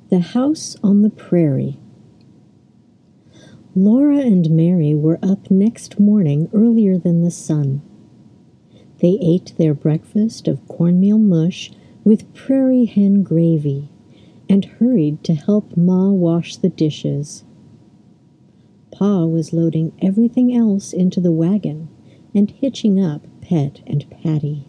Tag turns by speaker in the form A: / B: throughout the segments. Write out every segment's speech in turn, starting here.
A: The House on the Prairie. Laura and Mary were up next morning earlier than the sun. They ate their breakfast of cornmeal mush with prairie hen gravy and hurried to help Ma wash the dishes. Pa was loading everything else into the wagon and hitching up Pet and Patty.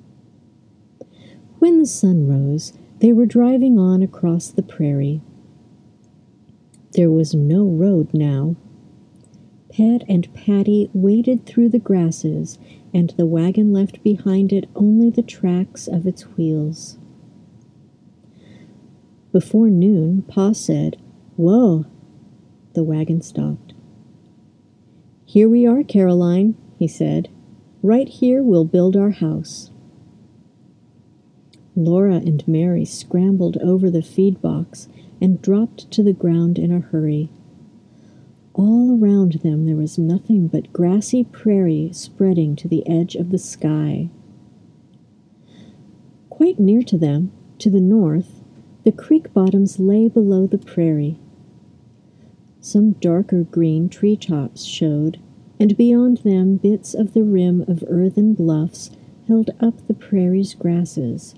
A: When the sun rose, they were driving on across the prairie. There was no road now. Pet and Patty waded through the grasses, and the wagon left behind it only the tracks of its wheels. Before noon, Pa said, "Whoa!" The wagon stopped. "Here we are, Caroline," he said. "Right here we'll build our house." Laura and Mary scrambled over the feed box and dropped to the ground in a hurry. All around them there was nothing but grassy prairie spreading to the edge of the sky. Quite near to them, to the north, the creek bottoms lay below the prairie. Some darker green treetops showed, and beyond them bits of the rim of earthen bluffs held up the prairie's grasses.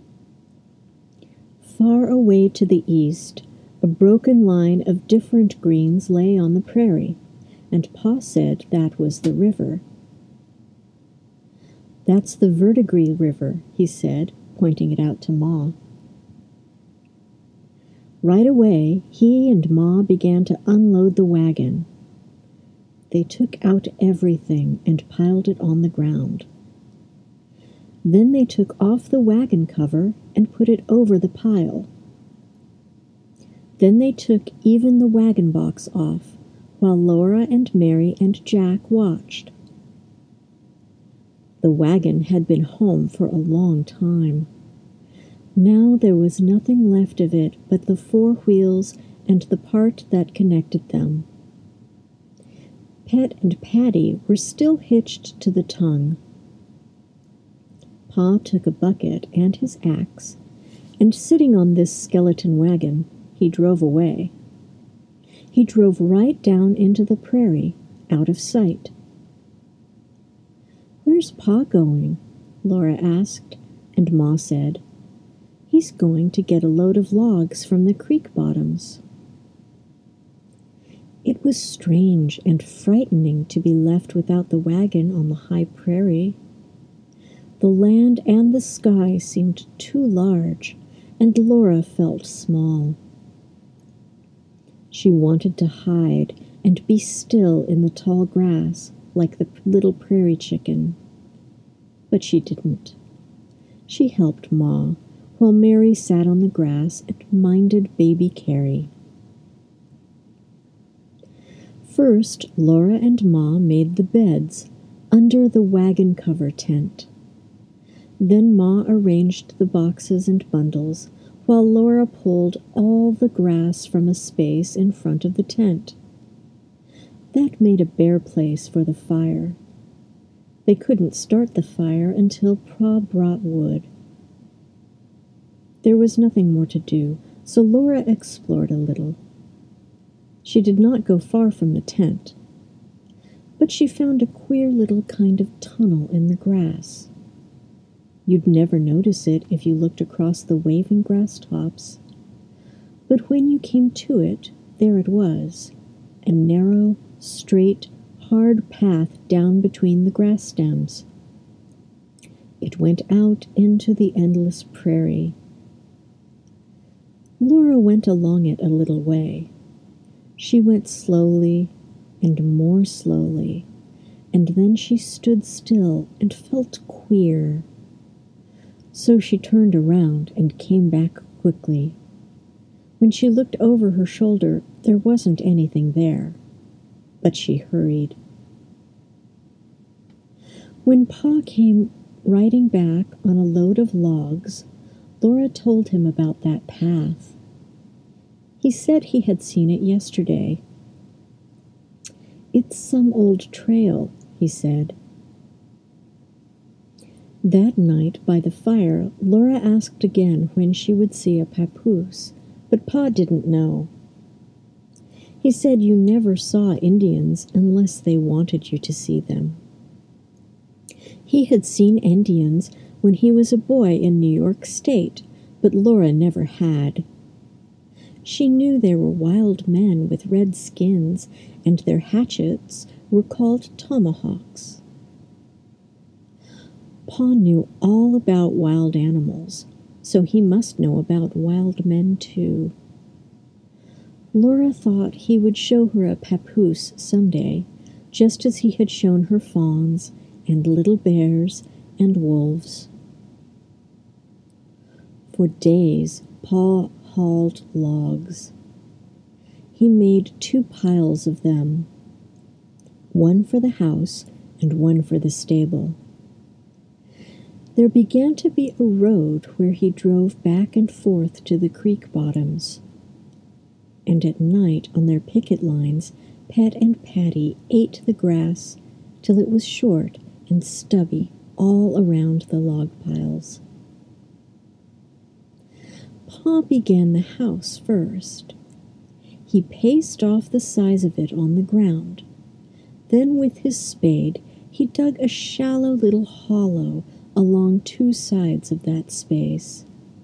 A: Far away to the east, a broken line of different greens lay on the prairie, and Pa said that was the river. "That's the Verdigris River," he said, pointing it out to Ma. Right away, he and Ma began to unload the wagon. They took out everything and piled it on the ground. Then they took off the wagon cover and put it over the pile. Then they took even the wagon box off, while Laura and Mary and Jack watched. The wagon had been home for a long time. Now there was nothing left of it but the four wheels and the part that connected them. Pet and Patty were still hitched to the tongue. Pa took a bucket and his axe, and sitting on this skeleton wagon, he drove away. He drove right down into the prairie, out of sight. "Where's Pa going?" Laura asked, and Ma said, "He's going to get a load of logs from the creek bottoms." It was strange and frightening to be left without the wagon on the high prairie. The land and the sky seemed too large, and Laura felt small. She wanted to hide and be still in the tall grass like the little prairie chicken. But she didn't. She helped Ma, while Mary sat on the grass and minded baby Carrie. First, Laura and Ma made the beds under the wagon cover tent. Then Ma arranged the boxes and bundles, while Laura pulled all the grass from a space in front of the tent. That made a bare place for the fire. They couldn't start the fire until Pa brought wood. There was nothing more to do, so Laura explored a little. She did not go far from the tent, but she found a queer little kind of tunnel in the grass. You'd never notice it if you looked across the waving grass tops. But when you came to it, there it was, a narrow, straight, hard path down between the grass stems. It went out into the endless prairie. Laura went along it a little way. She went slowly and more slowly, and then she stood still and felt queer. So she turned around and came back quickly. When she looked over her shoulder, there wasn't anything there, but she hurried. When Pa came riding back on a load of logs, Laura told him about that path. He said he had seen it yesterday. "It's some old trail," he said. That night by the fire, Laura asked again when she would see a papoose, but Pa didn't know. He said you never saw Indians unless they wanted you to see them. He had seen Indians when he was a boy in New York State, but Laura never had. She knew they were wild men with red skins, and their hatchets were called tomahawks. Pa knew all about wild animals, so he must know about wild men too. Laura thought he would show her a papoose someday, just as he had shown her fawns and little bears and wolves. For days, Pa hauled logs. He made 2 piles of them, one for the house and one for the stable. There began to be a road where he drove back and forth to the creek bottoms. And at night on their picket lines, Pet and Patty ate the grass till it was short and stubby all around the log piles. Pa began the house first. He paced off the size of it on the ground. Then with his spade he dug a shallow little hollow along 2 sides of that space.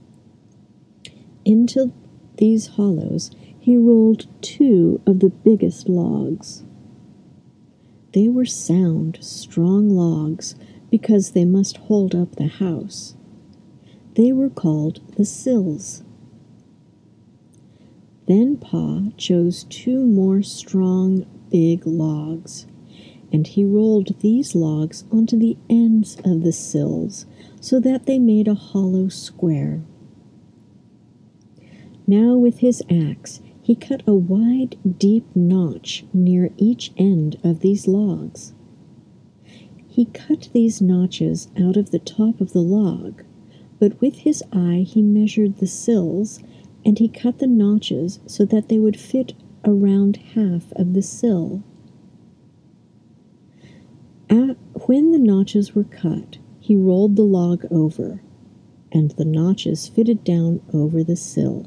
A: Into these hollows he rolled 2 of the biggest logs. They were sound, strong logs because they must hold up the house. They were called the sills. Then Pa chose 2 more strong, big logs, and he rolled these logs onto the ends of the sills so that they made a hollow square. Now with his axe he cut a wide, deep notch near each end of these logs. He cut these notches out of the top of the log, but with his eye he measured the sills, and he cut the notches so that they would fit around half of the sill. When the notches were cut, he rolled the log over, and the notches fitted down over the sill.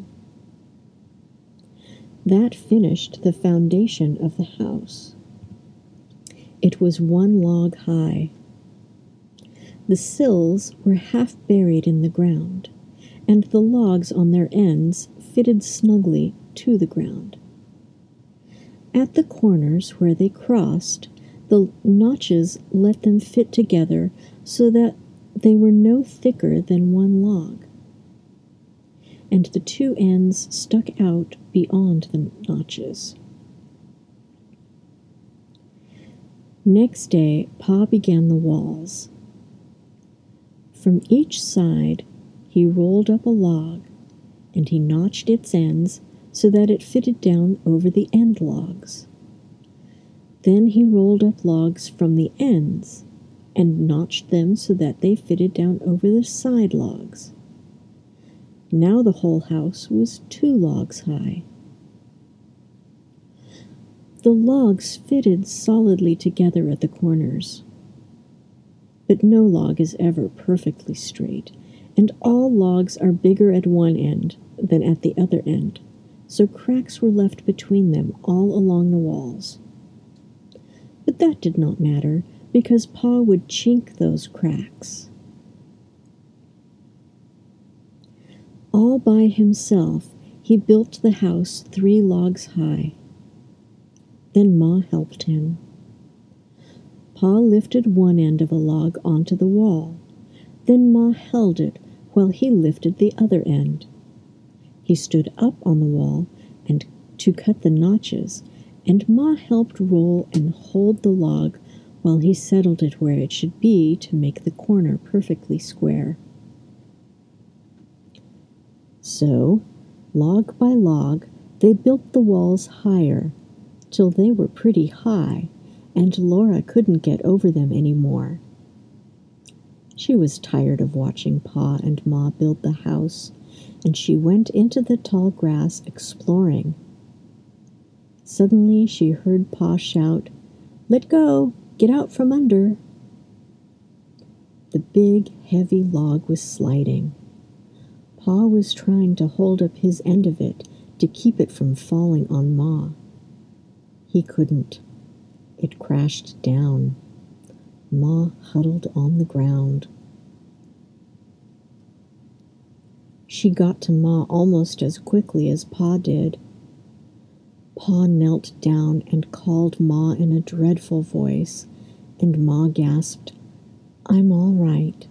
A: That finished the foundation of the house. It was 1 log high. The sills were half buried in the ground, and the logs on their ends fitted snugly to the ground. At the corners where they crossed, the notches let them fit together so that they were no thicker than 1 log, and the 2 ends stuck out beyond the notches. Next day, Pa began the walls. From each side, he rolled up a log, and he notched its ends so that it fitted down over the end logs. Then he rolled up logs from the ends and notched them so that they fitted down over the side logs. Now the whole house was 2 logs high. The logs fitted solidly together at the corners. But no log is ever perfectly straight, and all logs are bigger at one end than at the other end, so cracks were left between them all along the walls. But that did not matter, because Pa would chink those cracks. All by himself, he built the house 3 logs high. Then Ma helped him. Pa lifted one end of a log onto the wall. Then Ma held it while he lifted the other end. He stood up on the wall and to cut the notches, and Ma helped roll and hold the log while he settled it where it should be to make the corner perfectly square. So, log by log, they built the walls higher, till they were pretty high, and Laura couldn't get over them any more. She was tired of watching Pa and Ma build the house, and she went into the tall grass exploring. Suddenly she heard Pa shout, "Let go! Get out from under!" The big, heavy log was sliding. Pa was trying to hold up his end of it to keep it from falling on Ma. He couldn't. It crashed down. Ma huddled on the ground. She got to Ma almost as quickly as Pa did. Pa knelt down and called Ma in a dreadful voice, and Ma gasped, "I'm all right."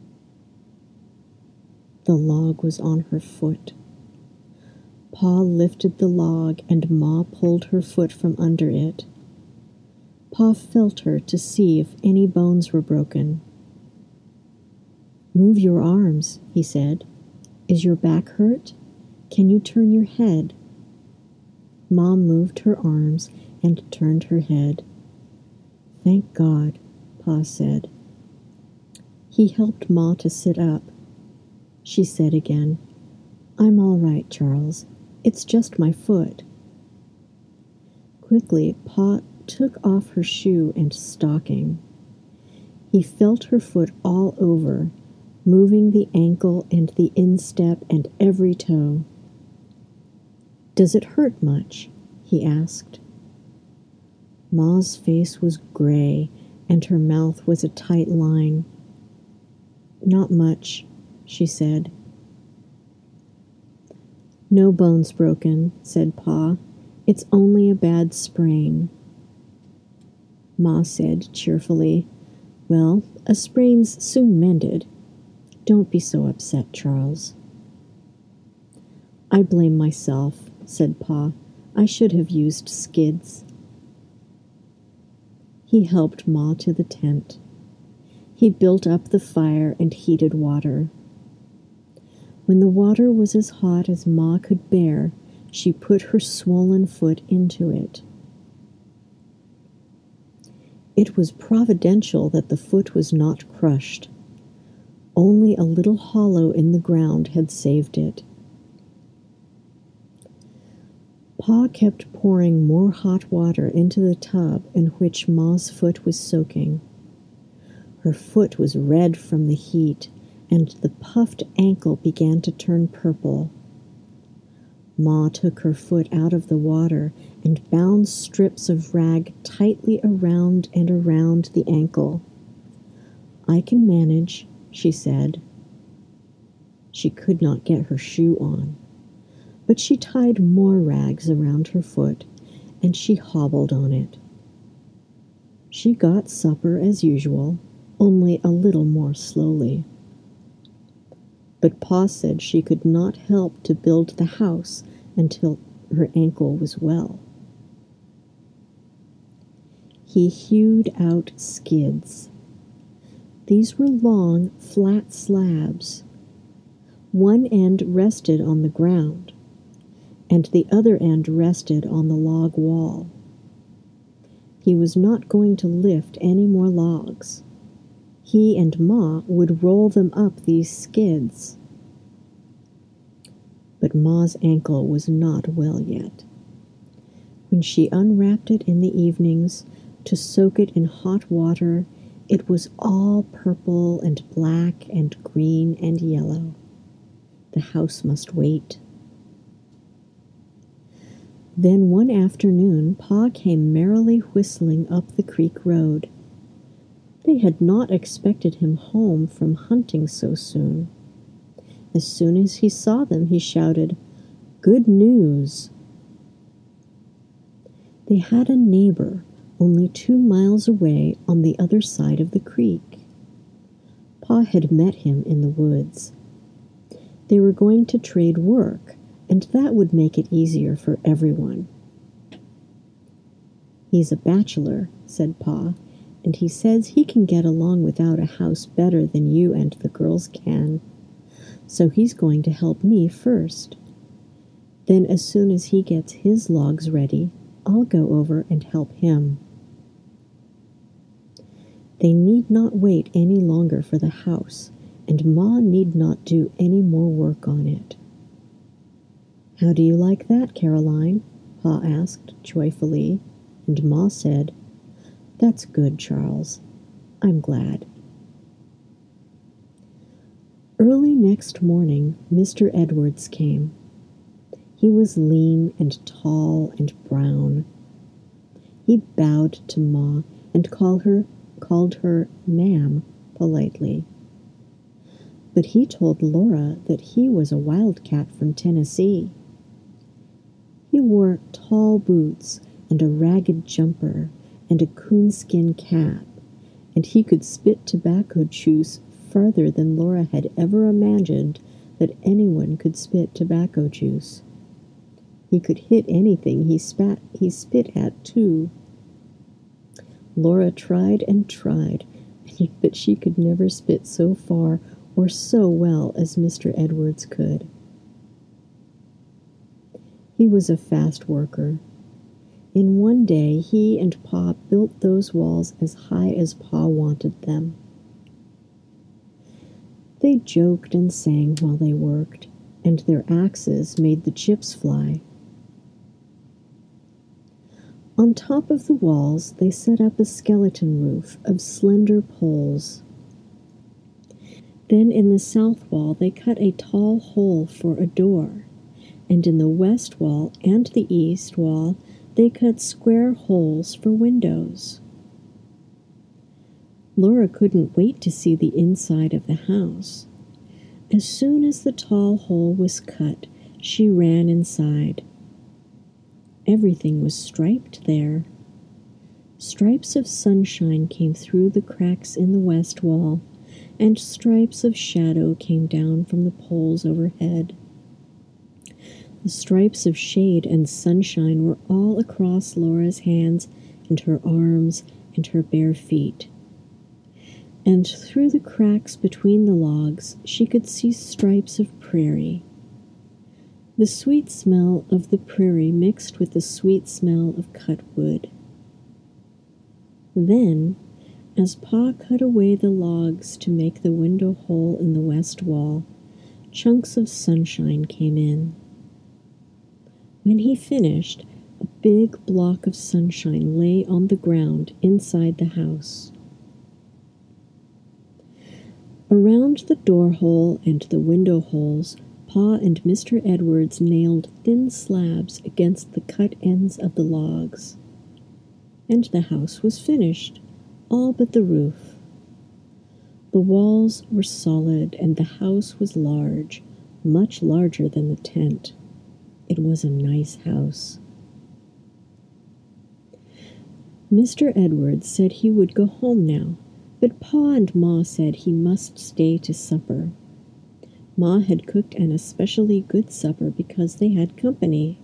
A: The log was on her foot. Pa lifted the log and Ma pulled her foot from under it. Pa felt her to see if any bones were broken. "Move your arms," he said. "Is your back hurt? Can you turn your head?" Ma moved her arms and turned her head. "Thank God," Pa said. He helped Ma to sit up. She said again, "I'm all right, Charles. It's just my foot." Quickly, Pa took off her shoe and stocking. He felt her foot all over, moving the ankle and the instep and every toe. "Does it hurt much?" he asked. Ma's face was gray, and her mouth was a tight line. "Not much," she said. "No bones broken," said Pa. "It's only a bad sprain." Ma said cheerfully, "Well, a sprain's soon mended. Don't be so upset, Charles." "I blame myself," said Pa. "I should have used skids." He helped Ma to the tent. He built up the fire and heated water. When the water was as hot as Ma could bear, she put her swollen foot into it. It was providential that the foot was not crushed. Only a little hollow in the ground had saved it. Pa kept pouring more hot water into the tub in which Ma's foot was soaking. Her foot was red from the heat, and the puffed ankle began to turn purple. Ma took her foot out of the water and bound strips of rag tightly around and around the ankle. "I can manage," she said. She could not get her shoe on, but she tied more rags around her foot, and she hobbled on it. She got supper as usual, only a little more slowly. But Pa said she could not help to build the house until her ankle was well. He hewed out skids. These were long, flat slabs. One end rested on the ground, and the other end rested on the log wall. He was not going to lift any more logs. He and Ma would roll them up these skids. But Ma's ankle was not well yet. When she unwrapped it in the evenings to soak it in hot water, it was all purple and black and green and yellow. The house must wait. Then one afternoon, Pa came merrily whistling up the creek road. They had not expected him home from hunting so soon. As soon as he saw them, he shouted, "Good news!" They had a neighbor only 2 miles away on the other side of the creek. Pa had met him in the woods. They were going to trade work, and that would make it easier for everyone. "He's a bachelor," said Pa, "and he says he can get along without a house better than you and the girls can. So he's going to help me first. Then as soon as he gets his logs ready, I'll go over and help him." They need not wait any longer for the house, and Ma need not do any more work on it. "How do you like that, Caroline?" Pa asked joyfully, and Ma said, "That's good, Charles. I'm glad." Early next morning, Mr. Edwards came. He was lean and tall and brown. He bowed to Ma and called her ma'am politely. But he told Laura that he was a wildcat from Tennessee. He wore tall boots and a ragged jumper and a coonskin cap, and he could spit tobacco juice farther than Laura had ever imagined that anyone could spit tobacco juice. He could hit anything he spit at, too. Laura tried and tried, but she could never spit so far or so well as Mr. Edwards could. He was a fast worker. In one day, he and Pa built those walls as high as Pa wanted them. They joked and sang while they worked, and their axes made the chips fly. On top of the walls, they set up a skeleton roof of slender poles. Then in the south wall, they cut a tall hole for a door, and in the west wall and the east wall, they cut square holes for windows. Laura couldn't wait to see the inside of the house. As soon as the tall hole was cut, she ran inside. Everything was striped there. Stripes of sunshine came through the cracks in the west wall, and stripes of shadow came down from the poles overhead. The stripes of shade and sunshine were all across Laura's hands and her arms and her bare feet. And through the cracks between the logs, she could see stripes of prairie. The sweet smell of the prairie mixed with the sweet smell of cut wood. Then, as Pa cut away the logs to make the window hole in the west wall, chunks of sunshine came in. When he finished, a big block of sunshine lay on the ground inside the house. Around the door hole and the window holes, Pa and Mr. Edwards nailed thin slabs against the cut ends of the logs. And the house was finished, all but the roof. The walls were solid and the house was large, much larger than the tent. It was a nice house. Mr. Edwards said he would go home now, but Pa and Ma said he must stay to supper. Ma had cooked an especially good supper because they had company.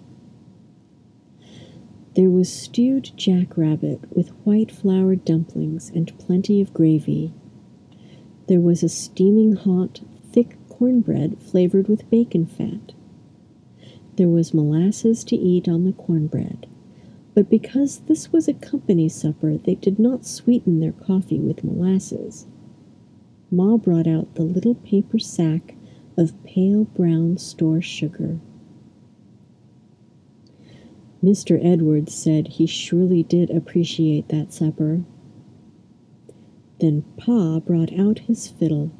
A: There was stewed jackrabbit with white flour dumplings and plenty of gravy. There was a steaming hot, thick cornbread flavored with bacon fat. There was molasses to eat on the cornbread, but because this was a company supper, they did not sweeten their coffee with molasses. Ma brought out the little paper sack of pale brown store sugar. Mr. Edwards said he surely did appreciate that supper. Then Pa brought out his fiddle.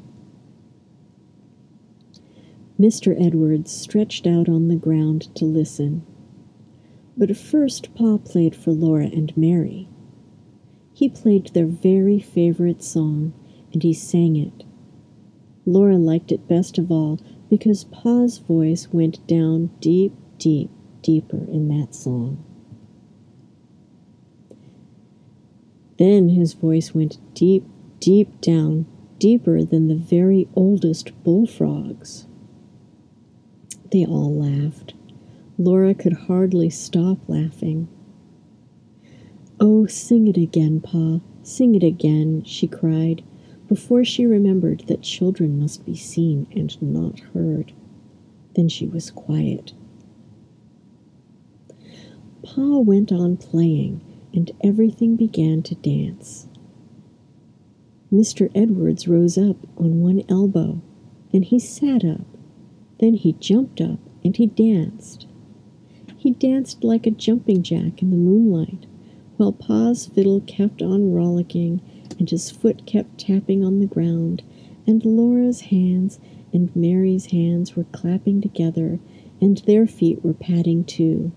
A: Mr. Edwards stretched out on the ground to listen. But first Pa played for Laura and Mary. He played their very favorite song, and he sang it. Laura liked it best of all because Pa's voice went down deep, deep, deeper in that song. Then his voice went deep, deep down, deeper than the very oldest bullfrogs. They all laughed. Laura could hardly stop laughing. "Oh, sing it again, Pa, sing it again," she cried, before she remembered that children must be seen and not heard. Then she was quiet. Pa went on playing, and everything began to dance. Mr. Edwards rose up on one elbow, then he sat up, then he jumped up, and he danced. He danced like a jumping jack in the moonlight, while Pa's fiddle kept on rollicking, and his foot kept tapping on the ground, and Laura's hands and Mary's hands were clapping together, and their feet were patting too.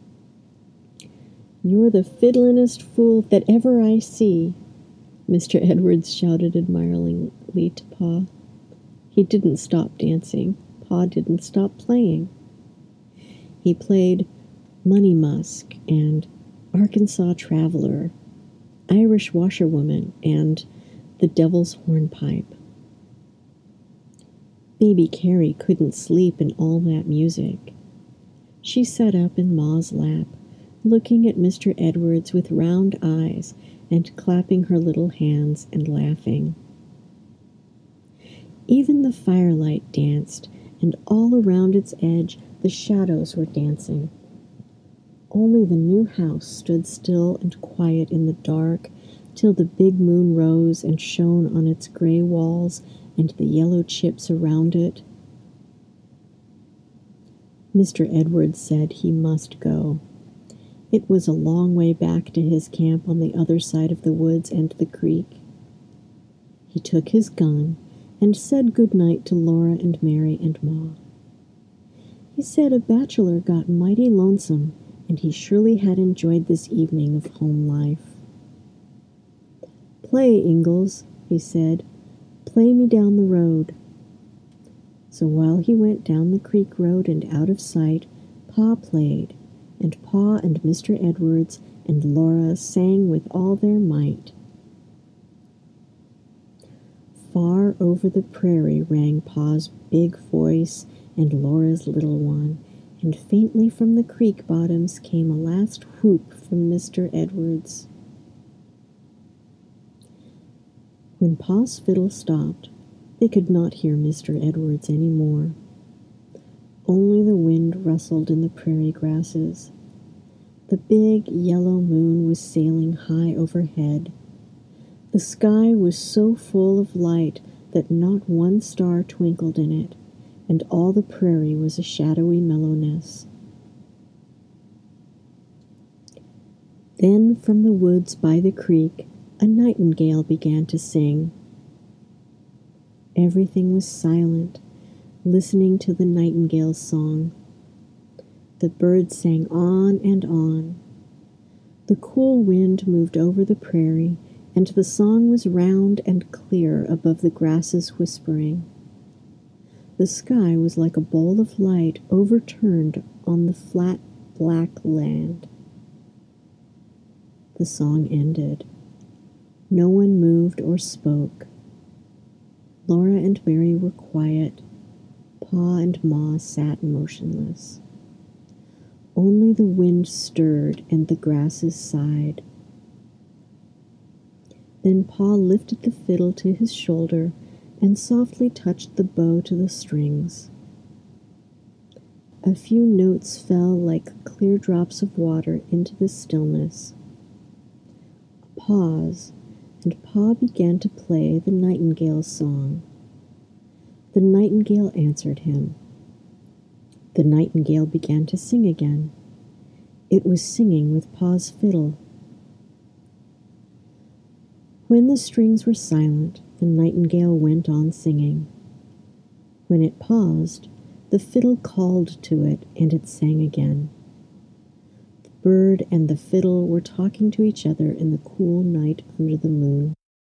A: "You're the fiddlin'est fool that ever I see," Mr. Edwards shouted admiringly to Pa. He didn't stop dancing. Pa didn't stop playing. He played Money Musk and Arkansas Traveler, Irish Washerwoman, and The Devil's Hornpipe. Baby Carrie couldn't sleep in all that music. She sat up in Ma's lap, looking at Mr. Edwards with round eyes and clapping her little hands and laughing. Even the firelight danced, and all around its edge the shadows were dancing. Only the new house stood still and quiet in the dark till the big moon rose and shone on its gray walls and the yellow chips around it. Mr. Edwards said he must go. It was a long way back to his camp on the other side of the woods and the creek. He took his gun and said good night to Laura and Mary and Ma. He said a bachelor got mighty lonesome, and he surely had enjoyed this evening of home life. "Play, Ingalls," he said. "Play me down the road." So while he went down the creek road and out of sight, Pa played, and Pa and Mr. Edwards and Laura sang with all their might. Far over the prairie rang Pa's big voice and Laura's little one, and faintly from the creek bottoms came a last whoop from Mr. Edwards. When Pa's fiddle stopped, they could not hear Mr. Edwards any more. Only the wind rustled in the prairie grasses. The big yellow moon was sailing high overhead. The sky was so full of light that not one star twinkled in it, and all the prairie was a shadowy mellowness. Then from the woods by the creek, a nightingale began to sing. Everything was silent, listening to the nightingale's song. The birds sang on and on. The cool wind moved over the prairie, and the song was round and clear above the grasses whispering. The sky was like a bowl of light overturned on the flat black land. The song ended. No one moved or spoke. Laura and Mary were quiet. Pa and Ma sat motionless. Only the wind stirred and the grasses sighed. Then Pa lifted the fiddle to his shoulder and softly touched the bow to the strings. A few notes fell like clear drops of water into the stillness. A pause, and Pa began to play the nightingale's song. The nightingale answered him. The nightingale began to sing again. It was singing with Pa's fiddle. When the strings were silent, the nightingale went on singing. When it paused, the fiddle called to it, and it sang again. The bird and the fiddle were talking to each other in the cool night under the moon.